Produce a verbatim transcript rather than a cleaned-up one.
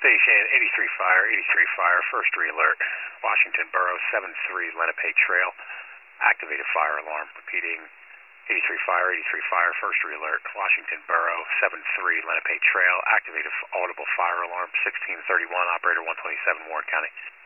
station, eighty-three fire, eighty-three fire, first re-alert. Washington Borough, seven three Lenape Trail. Activated fire alarm. Repeating, eighty-three fire, eighty-three fire, first re-alert. Washington Borough, seven three Lenape Trail. Activated audible fire alarm, sixteen thirty-one, operator one twenty-seven, Warren County.